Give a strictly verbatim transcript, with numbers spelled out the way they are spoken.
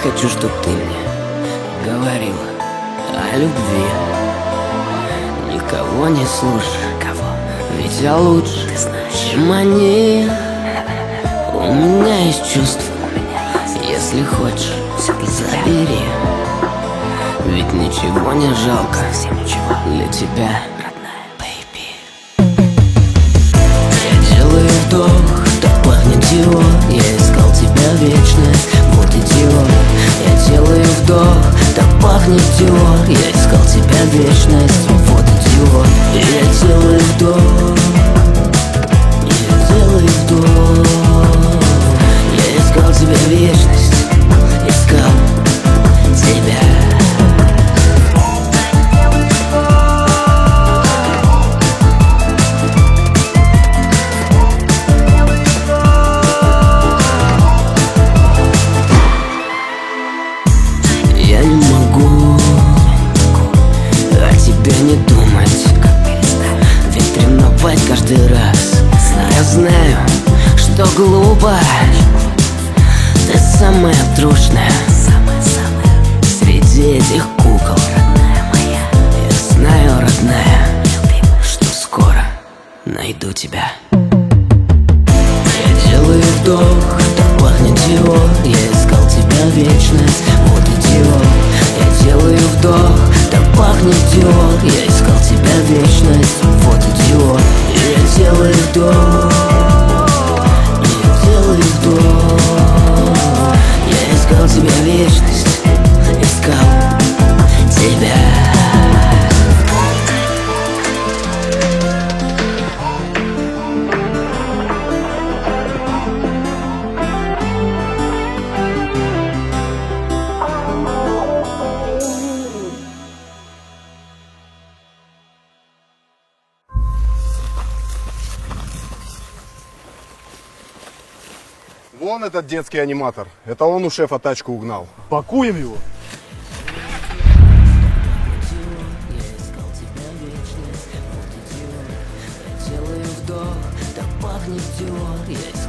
хочу, чтоб ты мне говорила о любви. Никого не слушай, кого? Ведь я лучше, ты знаешь, чем они. У меня есть чувства, если хочешь, забери. Ведь ничего не жалко для тебя, родная, baby. Я делаю вдох, так пахнет его. Я искал тебя вечность, вот идиот. Я делаю вдох, так пахнет его. Я искал тебя вечность, вот идиот. Я делаю вдох, я делаю вдох. Я искал тебя вечность, искал тебя. Я не могу о тебе не думать, ведь ревновать каждый раз. Я знаю, что глупо. Ты самая трушная среди этих кукол, родная моя. Я знаю, родная, что скоро найду тебя. Я делаю вдох, так пахнет его. Я искал тебя вечность, вот идиот. Я делаю вдох, так пахнет его. Я искал тебя вечность, вот идиот. Я делаю вдох, я делаю вдох. Я искал тебя вечность, искал тебя. Вон этот детский аниматор. Это он у шефа тачку угнал. Пакуем его. Я делаю вдох, так пахнет диор. Я